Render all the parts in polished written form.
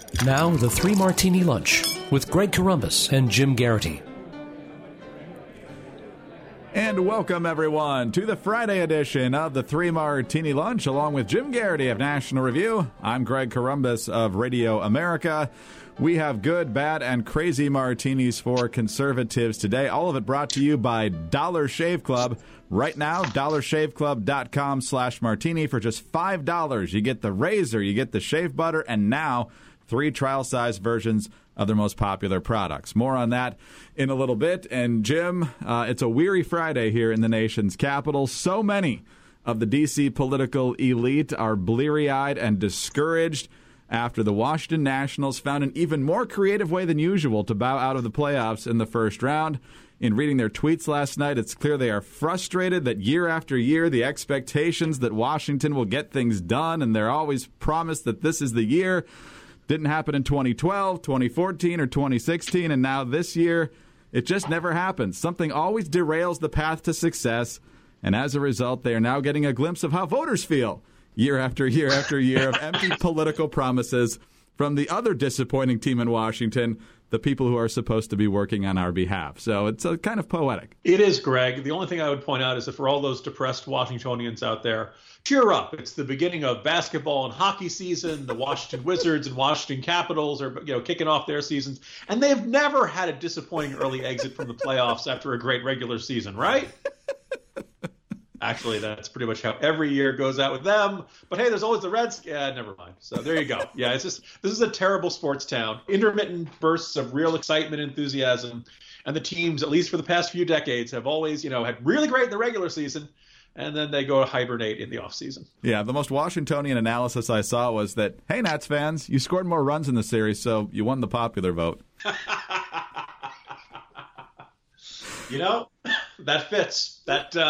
Now, the Three Martini Lunch with Greg Corombos and Jim Garrity. And welcome, everyone, to the Friday edition of the Three Martini Lunch, along with Jim Garrity of National Review. I'm Greg Corombos of Radio America. We have good, bad, and crazy martinis for conservatives today. All of it brought to you by Dollar Shave Club. Right now, dollarshaveclub.com/martini for just $5. You get the razor, you get the shave butter, and now 3 trial-size versions of their most popular products. More on that in a little bit. And Jim, it's a weary Friday here in the nation's capital. So many of the D.C. political elite are bleary-eyed and discouraged after the Washington Nationals found an even more creative way than usual to bow out of the playoffs in the first round. In reading their tweets last night, it's clear they are frustrated that year after year, the expectations that Washington will get things done, and they're always promised that this is the year, didn't happen in 2012, 2014, or 2016, and now this year, it just never happens. Something always derails the path to success, and as a result, they are now getting a glimpse of how voters feel year after year after year of empty political promises from the other disappointing team in Washington, the people who are supposed to be working on our behalf. So it's kind of poetic. It is, Greg. The only thing I would point out is that for all those depressed Washingtonians out there, cheer up. It's the beginning of basketball and hockey season. The Washington Wizards and Washington Capitals are, kicking off their seasons. And they've never had a disappointing early exit from the playoffs after a great regular season, right? Actually, that's pretty much how every year goes out with them. But hey, there's always the Reds. Yeah, never mind. So there you go. Yeah, this is a terrible sports town. Intermittent bursts of real excitement and enthusiasm. And the teams, at least for the past few decades, have always, had really great in the regular season. And then they go hibernate in the offseason. Yeah, the most Washingtonian analysis I saw was that, hey, Nats fans, you scored more runs in the series, so you won the popular vote. That fits.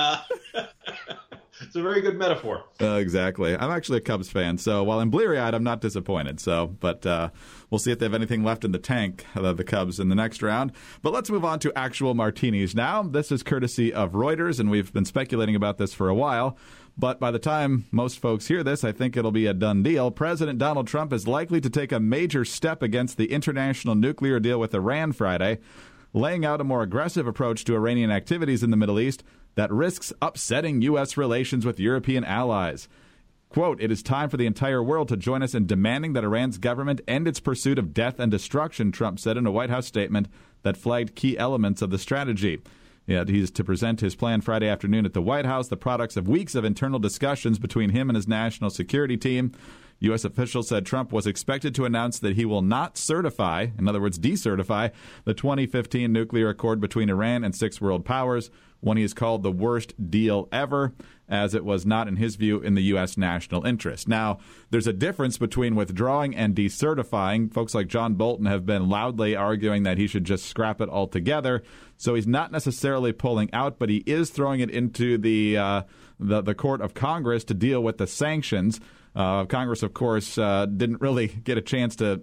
It's a very good metaphor. Exactly. I'm actually a Cubs fan, so while I'm bleary-eyed, I'm not disappointed. But we'll see if they have anything left in the tank, the Cubs, in the next round. But let's move on to actual martinis now. This is courtesy of Reuters, and we've been speculating about this for a while. But by the time most folks hear this, I think it'll be a done deal. President Donald Trump is likely to take a major step against the international nuclear deal with Iran Friday, laying out a more aggressive approach to Iranian activities in the Middle East that risks upsetting U.S. relations with European allies. Quote, "It is time for the entire world to join us in demanding that Iran's government end its pursuit of death and destruction," Trump said in a White House statement that flagged key elements of the strategy. He's to present his plan Friday afternoon at the White House, the products of weeks of internal discussions between him and his national security team. U.S. officials said Trump was expected to announce that he will not certify, in other words, decertify, the 2015 nuclear accord between Iran and 6 world powers, one he has called the worst deal ever, as it was not, in his view, in the U.S. national interest. Now, there's a difference between withdrawing and decertifying. Folks like John Bolton have been loudly arguing that he should just scrap it altogether. So he's not necessarily pulling out, but he is throwing it into the court of Congress to deal with the sanctions. Congress, of course, didn't really get a chance to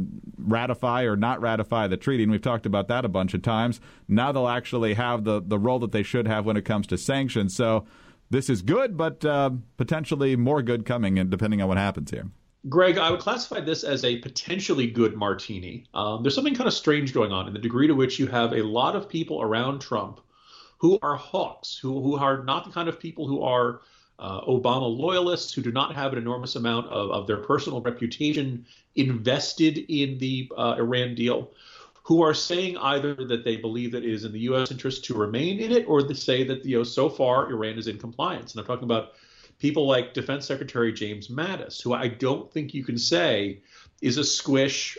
ratify or not ratify the treaty, and we've talked about that a bunch of times. Now they'll actually have the role that they should have when it comes to sanctions. So this is good, but potentially more good coming, and depending on what happens here. Greg, I would classify this as a potentially good martini. There's something kind of strange going on in the degree to which you have a lot of people around Trump who are hawks, who are not the kind of people who are Obama loyalists, who do not have an enormous amount of their personal reputation invested in the Iran deal, who are saying either that they believe that it is in the U.S. interest to remain in it, or they say that so far Iran is in compliance. And I'm talking about people like Defense Secretary James Mattis, who I don't think you can say is a squish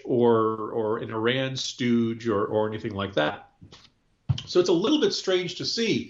or an Iran stooge or anything like that. So it's a little bit strange to see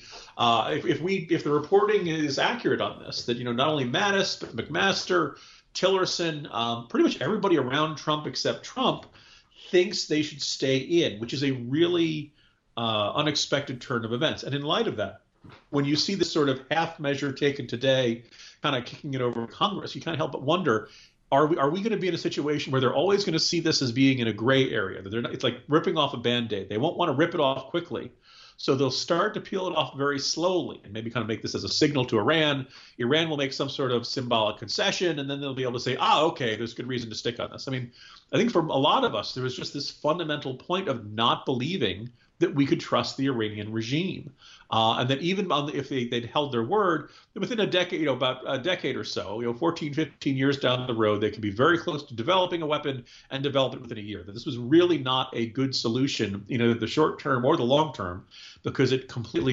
if the reporting is accurate on this, that not only Mattis but McMaster, Tillerson, pretty much everybody around Trump except Trump thinks they should stay in, which is a really unexpected turn of events. And in light of that, when you see this sort of half measure taken today, kind of kicking it over to Congress, you can't help but wonder, are we going to be in a situation where they're always going to see this as being in a gray area? That it's like ripping off a Band-Aid. They won't want to rip it off quickly. So they'll start to peel it off very slowly and maybe kind of make this as a signal to Iran. Iran will make some sort of symbolic concession, and then they'll be able to say, okay, there's good reason to stick on this. I mean, I think for a lot of us, there was just this fundamental point of not believing that we could trust the Iranian regime. And that even if they'd held their word, within a decade, about a decade or so, 14, 15 years down the road, they could be very close to developing a weapon and develop it within a year. That this was really not a good solution, the short term or the long term, because it completely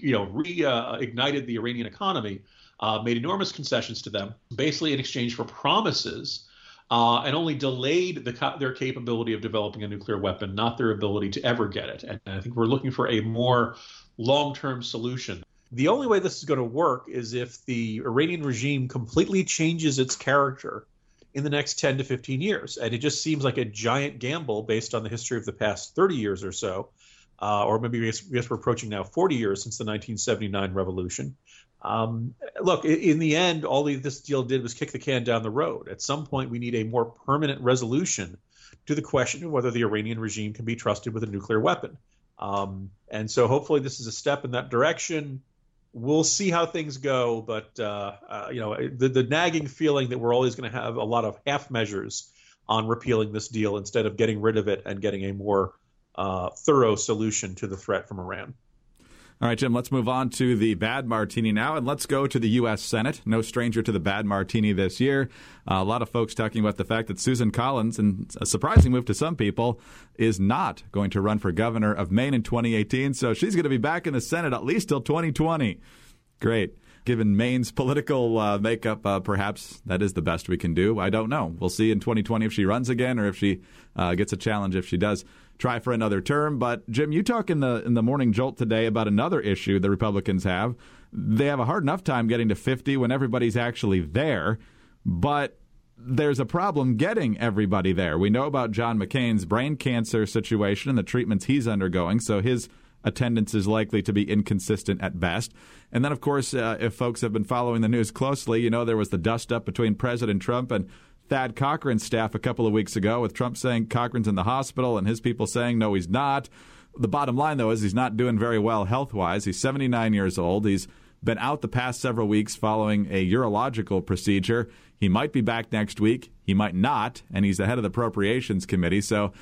reignited the Iranian economy, made enormous concessions to them, basically in exchange for promises, and only delayed their capability of developing a nuclear weapon, not their ability to ever get it. And I think we're looking for a more long-term solution. The only way this is going to work is if the Iranian regime completely changes its character in the next 10 to 15 years. And it just seems like a giant gamble based on the history of the past 30 years or so, or maybe I guess we're approaching now 40 years since the 1979 revolution. Look, in the end, all this deal did was kick the can down the road. At some point, we need a more permanent resolution to the question of whether the Iranian regime can be trusted with a nuclear weapon. And so hopefully this is a step in that direction. We'll see how things go. But, the nagging feeling that we're always going to have a lot of half measures on repealing this deal instead of getting rid of it and getting a more thorough solution to the threat from Iran. All right, Jim, let's move on to the bad martini now, and let's go to the U.S. Senate. No stranger to the bad martini this year. A lot of folks talking about the fact that Susan Collins, and a surprising move to some people, is not going to run for governor of Maine in 2018, so she's going to be back in the Senate at least till 2020. Great. Given Maine's political makeup, perhaps that is the best we can do. I don't know. We'll see in 2020 if she runs again or if she gets a challenge if she does try for another term. But, Jim, you talk in the Morning Jolt today about another issue the Republicans have. They have a hard enough time getting to 50 when everybody's actually there, but there's a problem getting everybody there. We know about John McCain's brain cancer situation and the treatments he's undergoing, so his attendance is likely to be inconsistent at best. And then, of course, if folks have been following the news closely, there was the dust-up between President Trump and Thad Cochran's staff a couple of weeks ago, with Trump saying Cochran's in the hospital and his people saying, no, he's not. The bottom line, though, is he's not doing very well health-wise. He's 79 years old. He's been out the past several weeks following a urological procedure. He might be back next week. He might not, and he's the head of the Appropriations Committee. So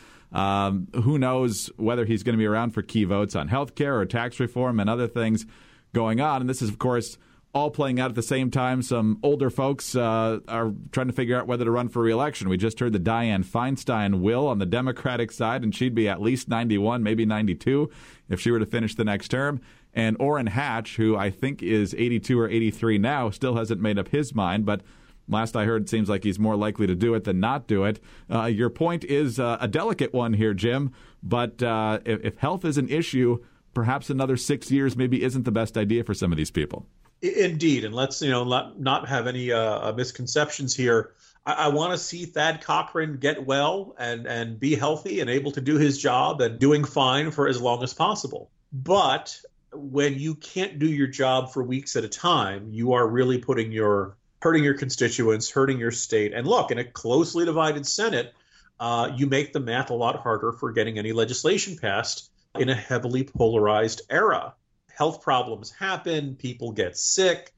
who knows whether he's going to be around for key votes on health care or tax reform and other things going on. And this is, of course, all playing out at the same time. Some older folks are trying to figure out whether to run for re-election. We just heard that Dianne Feinstein will on the Democratic side, and she'd be at least 91, maybe 92 if she were to finish the next term. And Orrin Hatch, who I think is 82 or 83 now, still hasn't made up his mind, but last I heard, it seems like he's more likely to do it than not do it. Your point is a delicate one here, Jim, but if health is an issue, perhaps another 6 years maybe isn't the best idea for some of these people. Indeed, and let's not have any misconceptions here. I want to see Thad Cochran get well and be healthy and able to do his job and doing fine for as long as possible. But when you can't do your job for weeks at a time, you are really hurting your constituents, hurting your state. And look, in a closely divided Senate, you make the math a lot harder for getting any legislation passed in a heavily polarized era. Health problems happen. People get sick.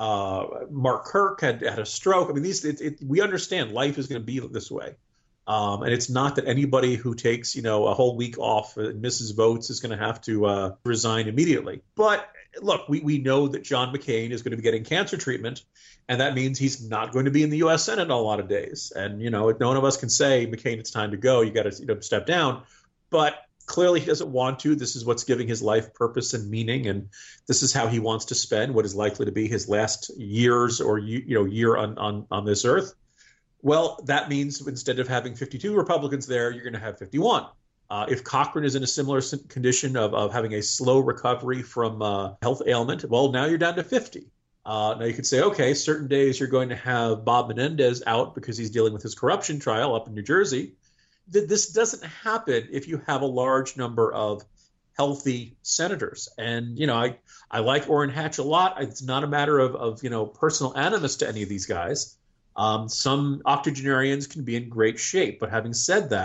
Mark Kirk had a stroke. I mean, we understand life is going to be this way. And it's not that anybody who takes, a whole week off and misses votes is going to have to resign immediately. But look, we know that John McCain is going to be getting cancer treatment, and that means he's not going to be in the U.S. Senate in a lot of days. And, no one of us can say, McCain, it's time to go. You got to step down. But clearly he doesn't want to. This is what's giving his life purpose and meaning, and this is how he wants to spend what is likely to be his last years or year on this earth. Well, that means instead of having 52 Republicans there, you're going to have 51. If Cochran is in a similar condition of having a slow recovery from health ailment, well, now you're down to 50. Now you could say, okay, certain days you're going to have Bob Menendez out because he's dealing with his corruption trial up in New Jersey. This doesn't happen if you have a large number of healthy senators. And, I like Orrin Hatch a lot. It's not a matter of personal animus to any of these guys. Some octogenarians can be in great shape. But having said that,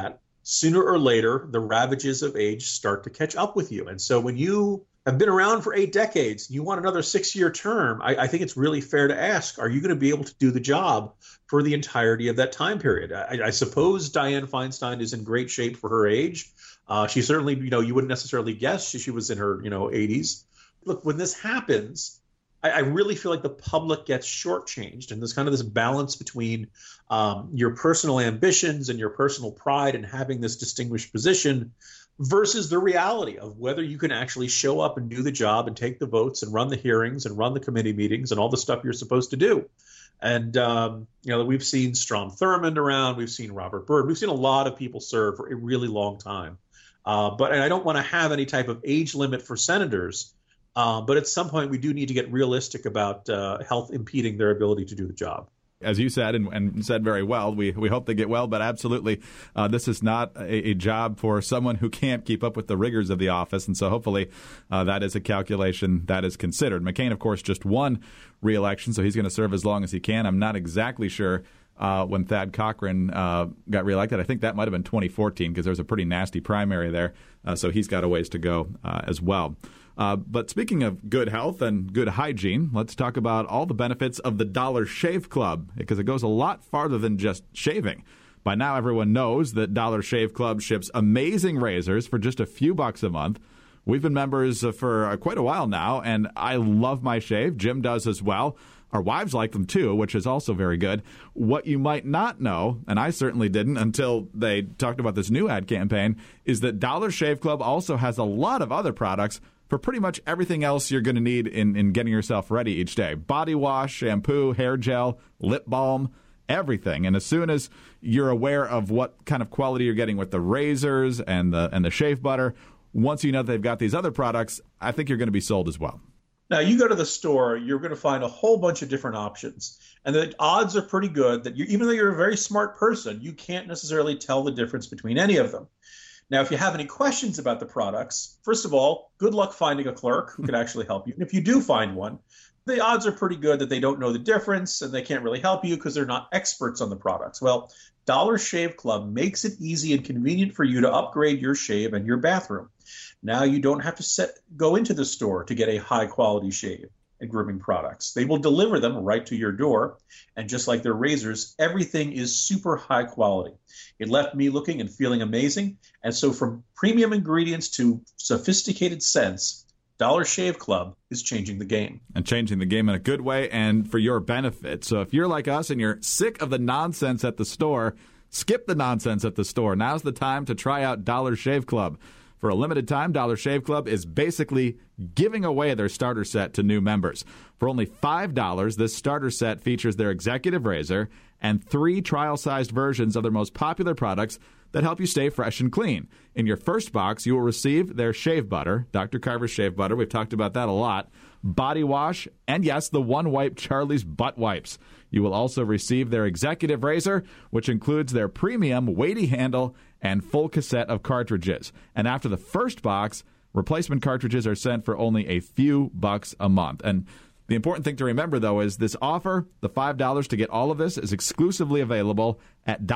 sooner or later, the ravages of age start to catch up with you. And so when you have been around for 8 decades, you want another 6-year term, I think it's really fair to ask, are you going to be able to do the job for the entirety of that time period? I suppose Dianne Feinstein is in great shape for her age. She certainly, you wouldn't necessarily guess she was in her, 80s. Look, when this happens, I really feel like the public gets shortchanged, and there's kind of this balance between your personal ambitions and your personal pride in having this distinguished position versus the reality of whether you can actually show up and do the job and take the votes and run the hearings and run the committee meetings and all the stuff you're supposed to do. And, we've seen Strom Thurmond around. We've seen Robert Byrd. We've seen a lot of people serve for a really long time. But I don't want to have any type of age limit for senators. But at some point, we do need to get realistic about health impeding their ability to do the job. As you said, and said very well, we hope they get well, but absolutely, this is not a job for someone who can't keep up with the rigors of the office, and so hopefully that is a calculation that is considered. McCain, of course, just won re-election, so he's going to serve as long as he can. I'm not exactly sure when Thad Cochran got reelected. I think that might have been 2014 because there was a pretty nasty primary there, so he's got a ways to go as well. But speaking of good health and good hygiene, let's talk about all the benefits of the Dollar Shave Club, because it goes a lot farther than just shaving. By now, everyone knows that Dollar Shave Club ships amazing razors for just a few bucks a month. We've been members for quite a while now, and I love my shave. Jim does as well. Our wives like them too, which is also very good. What you might not know, and I certainly didn't until they talked about this new ad campaign, is that Dollar Shave Club also has a lot of other products for pretty much everything else you're going to need in getting yourself ready each day. Body wash, shampoo, hair gel, lip balm, everything. And as soon as you're aware of what kind of quality you're getting with the razors and the shave butter, once you know they've got these other products, I think you're going to be sold as well. Now, you go to the store, you're going to find a whole bunch of different options. And the odds are pretty good that even though you're a very smart person, you can't necessarily tell the difference between any of them. Now, if you have any questions about the products, first of all, good luck finding a clerk who can actually help you. And if you do find one, the odds are pretty good that they don't know the difference and they can't really help you because they're not experts on the products. Well, Dollar Shave Club makes it easy and convenient for you to upgrade your shave and your bathroom. Now you don't have to go into the store to get a high-quality shave and grooming products. They will deliver them right to your door. And just like their razors, everything is super high quality. It left me looking and feeling amazing. And so from premium ingredients to sophisticated scents, Dollar Shave Club is changing the game. And changing the game in a good way and for your benefit. So if you're like us and you're sick of the nonsense at the store, skip the nonsense at the store. Now's the time to try out Dollar Shave Club. For a limited time, Dollar Shave Club is basically giving away their starter set to new members. For only $5, this starter set features their executive razor and 3 trial-sized versions of their most popular products that help you stay fresh and clean. In your first box, you will receive their shave butter, Dr. Carver's shave butter. We've talked about that a lot. Body wash, and yes, the one-wipe Charlie's butt wipes. You will also receive their executive razor, which includes their premium weighty handle and full cassette of cartridges. And after the first box, replacement cartridges are sent for only a few bucks a month. And the important thing to remember, though, is this offer, the $5 to get all of this, is exclusively available at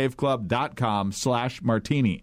dollarshaveclub.com/martini.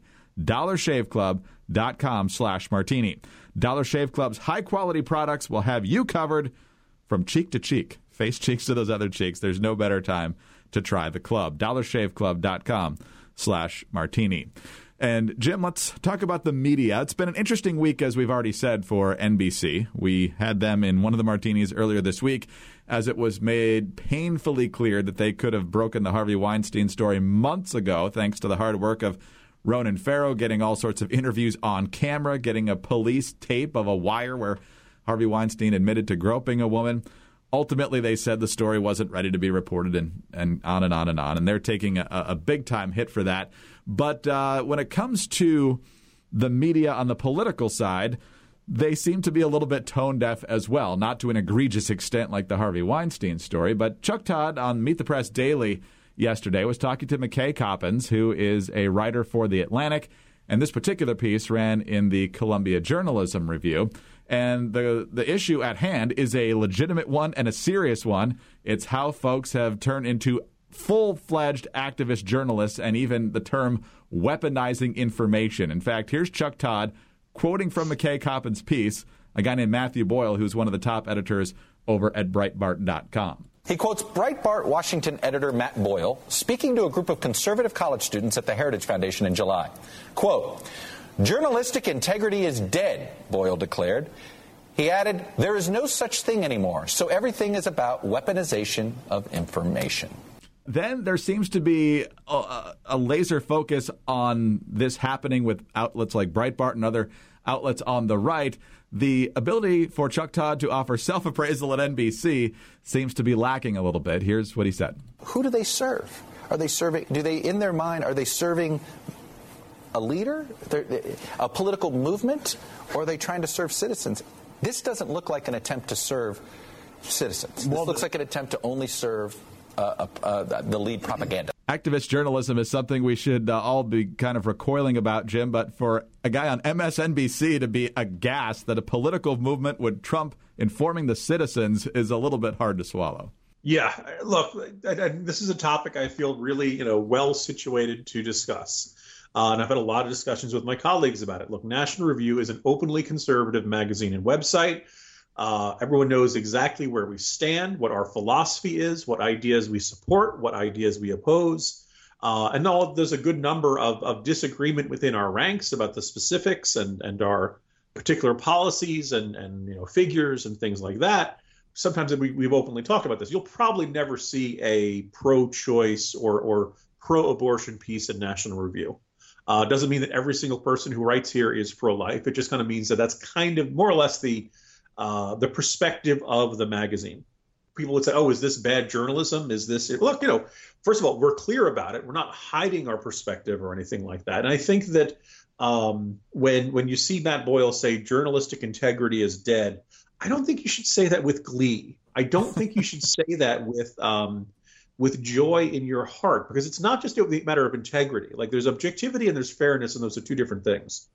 dollarshaveclub.com/martini. Dollar Shave Club's high-quality products will have you covered from cheek to cheek, face cheeks to those other cheeks. There's no better time to try the club. dollarshaveclub.com/martini. And, Jim, let's talk about the media. It's been an interesting week, as we've already said, for NBC. We had them in one of the martinis earlier this week, as it was made painfully clear that they could have broken the Harvey Weinstein story months ago, thanks to the hard work of Ronan Farrow getting all sorts of interviews on camera, getting a police tape of a wire where Harvey Weinstein admitted to groping a woman. Ultimately, they said the story wasn't ready to be reported, and on and on and on. And they're taking a big-time hit for that. But when it comes to the media on the political side, they seem to be a little bit tone-deaf as well, not to an egregious extent like the Harvey Weinstein story. But Chuck Todd on Meet the Press Daily yesterday was talking to McKay Coppins, who is a writer for The Atlantic, and this particular piece ran in the Columbia Journalism Review. And the issue at hand is a legitimate one and a serious one. It's how folks have turned into full-fledged activist journalists, and even the term weaponizing information. In fact, here's Chuck Todd quoting from McKay Coppins' piece, a guy named Matthew Boyle, who's one of the top editors over at Breitbart.com. He quotes Breitbart Washington editor Matt Boyle speaking to a group of conservative college students at the Heritage Foundation in July. Quote, "Journalistic integrity is dead," Boyle declared. He added, "There is no such thing anymore, so everything is about weaponization of information." Then there seems to be a laser focus on this happening with outlets like Breitbart and other outlets on the right. The ability for Chuck Todd to offer self-appraisal at NBC seems to be lacking a little bit. Here's what he said. Who do they serve? Are they serving, in their mind, are they serving a leader, a political movement, or are they trying to serve citizens? This doesn't look like an attempt to serve citizens. This looks like an attempt to only serve the lead propaganda. Activist journalism is something we should all be kind of recoiling about, Jim, but for a guy on MSNBC to be aghast that a political movement would trump informing the citizens is a little bit hard to swallow. Yeah, look, this is a topic I feel really, well situated to discuss. And I've had a lot of discussions with my colleagues about it. Look, National Review is an openly conservative magazine and website. Everyone knows exactly where we stand, what our philosophy is, what ideas we support, what ideas we oppose. And there's a good number of disagreement within our ranks about the specifics and our particular policies and figures and things like that. Sometimes we've openly talked about this. You'll probably never see a pro-choice or pro-abortion piece in National Review. Doesn't mean that every single person who writes here is pro-life. It just kind of means that that's kind of more or less the perspective of the magazine. People would say, "Oh, is this bad journalism? Is this?" Look, first of all, we're clear about it. We're not hiding our perspective or anything like that. And I think that when you see Matt Boyle say journalistic integrity is dead, I don't think you should say that with glee. I don't think you should say that with joy in your heart, because it's not just a matter of integrity. Like, there's objectivity and there's fairness, and those are two different things.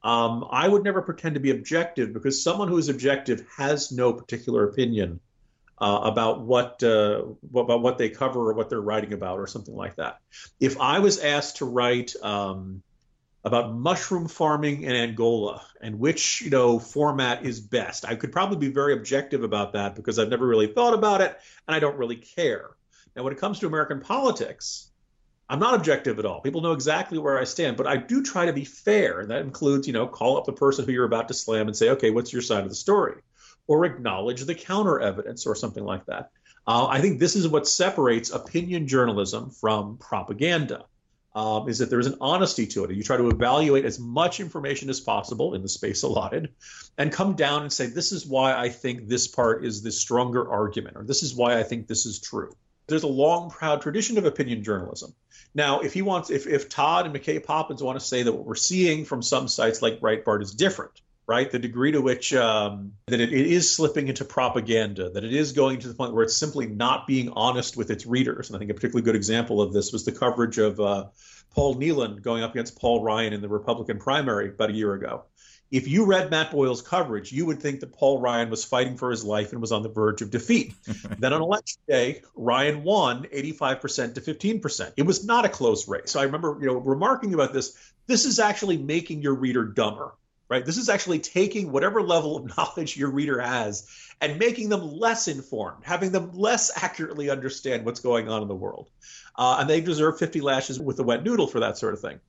I would never pretend to be objective, because someone who is objective has no particular opinion about what they cover or what they're writing about or something like that. If I was asked to write about mushroom farming in Angola and which format is best, I could probably be very objective about that, because I've never really thought about it and I don't really care. Now, when it comes to American politics, I'm not objective at all. People know exactly where I stand, but I do try to be fair. And that includes, call up the person who you're about to slam and say, okay, what's your side of the story? Or acknowledge the counter evidence or something like that. I think this is what separates opinion journalism from propaganda, is that there's an honesty to it. You try to evaluate as much information as possible in the space allotted and come down and say, this is why I think this part is the stronger argument, or this is why I think this is true. There's a long, proud tradition of opinion journalism. Now, if Todd and McKay Coppins want to say that what we're seeing from some sites like Breitbart is different, right? The degree to which that it is slipping into propaganda, that it is going to the point where it's simply not being honest with its readers. And I think a particularly good example of this was the coverage of Paul Nehlen going up against Paul Ryan in the Republican primary about a year ago. If you read Matt Boyle's coverage, you would think that Paul Ryan was fighting for his life and was on the verge of defeat. Then on election day, Ryan won 85% to 15%. It was not a close race. So I remember, remarking about this. This is actually making your reader dumber, right? This is actually taking whatever level of knowledge your reader has and making them less informed, having them less accurately understand what's going on in the world. And they deserve 50 lashes with a wet noodle for that sort of thing.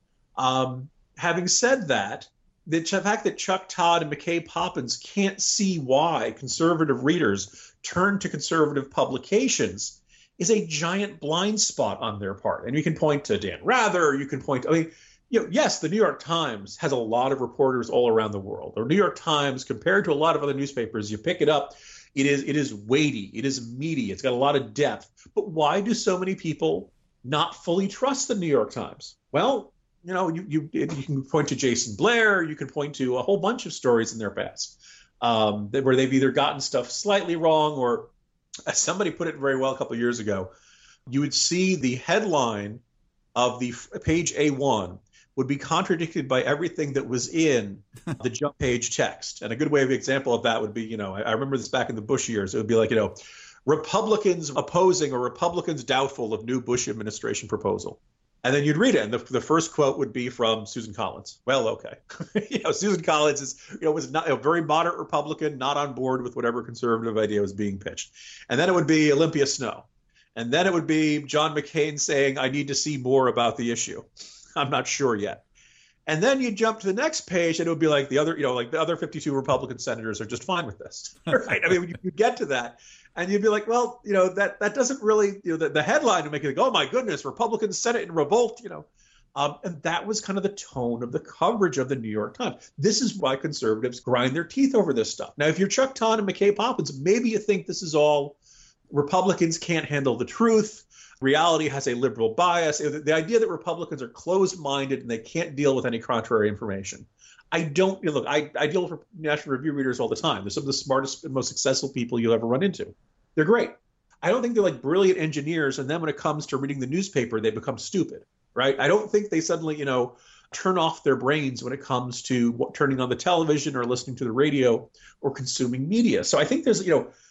Having said that, the fact that Chuck Todd and McKay Coppins can't see why conservative readers turn to conservative publications is a giant blind spot on their part. And you can point to Dan Rather, you can point to, yes, the New York Times has a lot of reporters all around the world. The New York Times, compared to a lot of other newspapers, you pick it up, it is weighty, it is meaty, it's got a lot of depth. But why do so many people not fully trust the New York Times? Well, you can point to Jason Blair, you can point to a whole bunch of stories in their past where they've either gotten stuff slightly wrong, or as somebody put it very well a couple of years ago, you would see the headline of the page A1 would be contradicted by everything that was in the jump page text. And a good way of example of that would be, I remember this back in the Bush years, it would be like, Republicans opposing or Republicans doubtful of new Bush administration proposal. And then you'd read it, and the first quote would be from Susan Collins. Well, okay. Susan Collins was not a very moderate Republican, not on board with whatever conservative idea was being pitched. And then it would be Olympia Snowe. And then it would be John McCain saying, I need to see more about the issue. I'm not sure yet. And then you jump to the next page, and it would be like the other 52 Republican senators are just fine with this. Right? I mean, you get to that. And you'd be like, well, that doesn't really, the headline would make you think, oh, my goodness, Republicans Senate in revolt, and that was kind of the tone of the coverage of the New York Times. This is why conservatives grind their teeth over this stuff. Now, if you're Chuck Todd and McKay Poppins, maybe you think this is all Republicans can't handle the truth. Reality has a liberal bias. The idea that Republicans are closed-minded and they can't deal with any contrary information. I don't look. I deal with National Review readers all the time. They're some of the smartest and most successful people you'll ever run into. They're great. I don't think they're like brilliant engineers, and then when it comes to reading the newspaper, they become stupid, right? I don't think they suddenly, turn off their brains when it comes to turning on the television or listening to the radio or consuming media. So I think there's,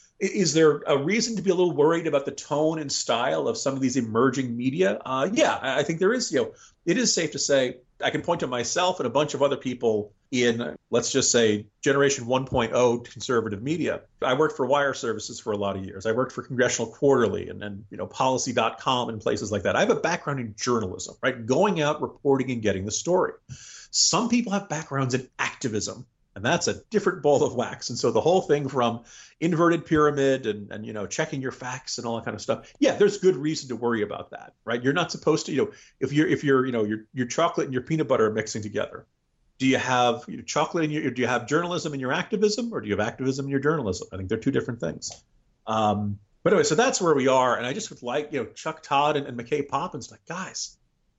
is there a reason to be a little worried about the tone and style of some of these emerging media? Yeah, I think there is. It is safe to say. I can point to myself and a bunch of other people in, let's just say, Generation 1.0 conservative media. I worked for Wire Services for a lot of years. I worked for Congressional Quarterly and Policy.com and places like that. I have a background in journalism, right? Going out, reporting, and getting the story. Some people have backgrounds in activism, and that's a different ball of wax. And so the whole thing from inverted pyramid and checking your facts and all that kind of stuff. Yeah, there's good reason to worry about that, right? You're not supposed to, if your chocolate and your peanut butter are mixing together. Do you have chocolate in do you have journalism in your activism, or do you have activism in your journalism? I think they're two different things. But anyway, so that's where we are. And I just would like, Chuck Todd and McKay Poppins, like, guys,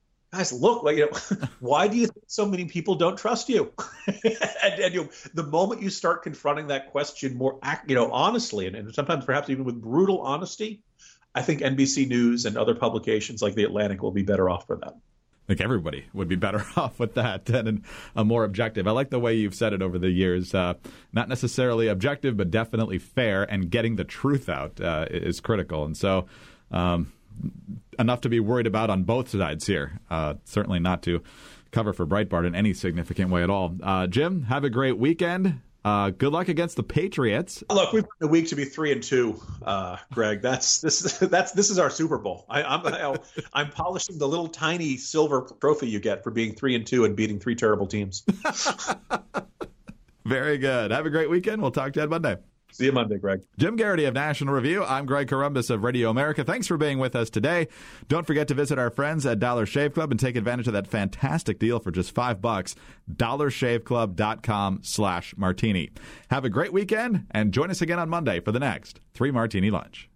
look, why do you think so many people don't trust you? and the moment you start confronting that question more, honestly, and sometimes perhaps even with brutal honesty, I think NBC News and other publications like The Atlantic will be better off for that. I think everybody would be better off with that and a more objective. I like the way you've said it over the years. Not necessarily objective, but definitely fair, and getting the truth out is critical. And so enough to be worried about on both sides here. Certainly not to cover for Breitbart in any significant way at all. Jim, have a great weekend. Good luck against the Patriots. Look, we've been a week to be 3-2, Greg. This is our Super Bowl. I'm polishing the little tiny silver trophy you get for being 3-2 and beating three terrible teams. Very good. Have a great weekend. We'll talk to you on Monday. See you Monday, Greg. Jim Garrity of National Review. I'm Greg Corombos of Radio America. Thanks for being with us today. Don't forget to visit our friends at Dollar Shave Club and take advantage of that fantastic deal for just $5. DollarShaveClub.com/martini. Have a great weekend and join us again on Monday for the next 3 Martini Lunch.